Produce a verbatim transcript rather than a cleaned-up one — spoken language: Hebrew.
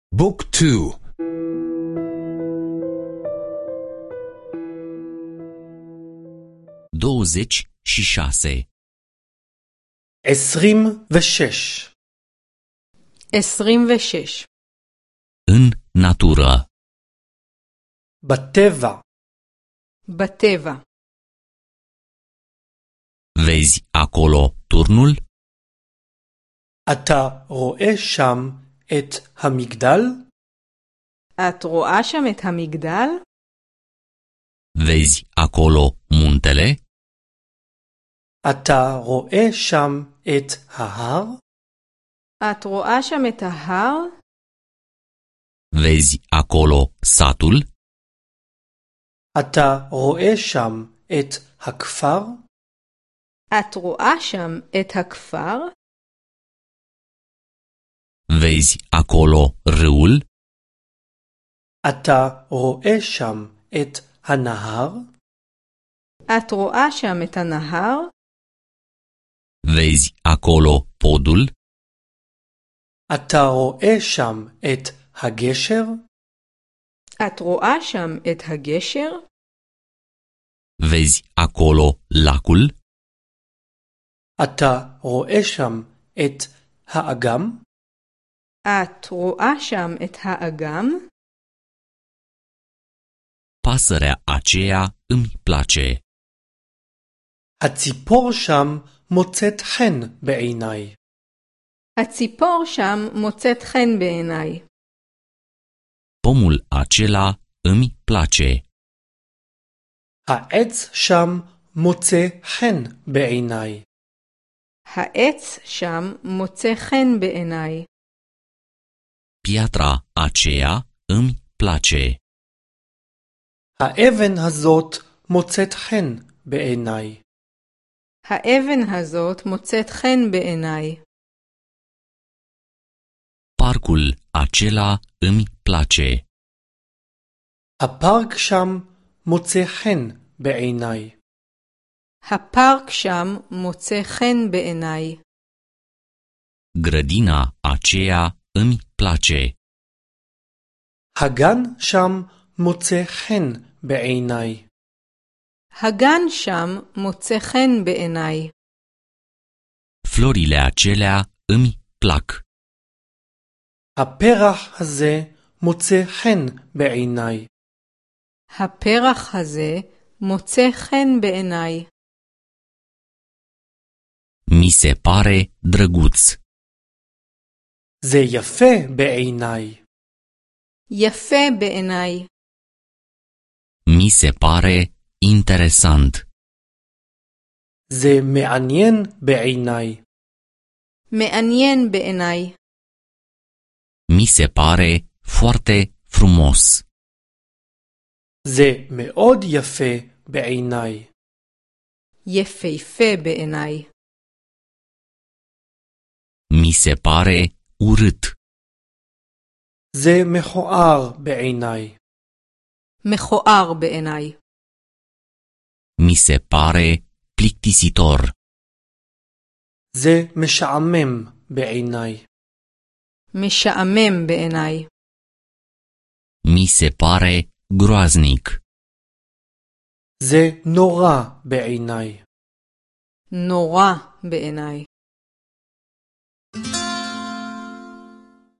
بوك تو. douăzeci și șase. עשרים ושש. עשרים ושש. În natură. בטבע. בטבע. Vezi acolo turnul? אתה רואה שם את המגדל? את רואה שם את המגדל? Vezi acolo muntele? אתה רואה שם את ההר? את רואה שם את ההר? Vezi acolo satul? אתה רואה שם את הכפר? את רואה שם את הכפר? Vezi acolo râul? אתה רואה שם את הנהר? את רואה שם את הנהר? Vezi acolo podul? אתה רואה שם את הגשר? את רואה שם את הגשר? Vezi acolo lacul? אתה רואה שם את האגם? את רואה שם את האגם? Pasărea aceea îmi place. הציפור שם מוצאת חן בעיניי. הציפור שם מוצאת חן בעיניי. Pomul acela îmi place. העץ שם מוצא חן בעיניי. העץ שם מוצא חן בעיניי. Piatra aceea îmi place. האבן הזאת מוצאת חן בעיניי. האבן הזאת מוצאת חן בעיניי. Parcul acela îmi place. הפארק שם מוצא חן בעיניי. הפארק שם מוצא חן בעיניי. Grădina aceea îmi place. הגן שם מוצא חן בעיניי. הגן שם מוצא חן בעיניי. Florile acelea îmi plac. הפרח הזה מוצא חן בעיניי. הפרח הזה מוצא חן בעיניי. Mi se pare drăguț. זה יפה בעיניי. יפה בעיניי. Mi se pare interesant. זה מעניין בעיניי. מעניין בעיניי. Mi se pare foarte frumos. זה מאוד יפה בעיניי. יפהפה בעיניי. Mi se pare urât. זה מכוער בעיניי. מכוער בעיניי. Mi se pare plictisitor. זה משעמם בעיניי. משעמם בעיניי. Mi se pare groaznic. זה נורא בעיניי. נורא בעיניי.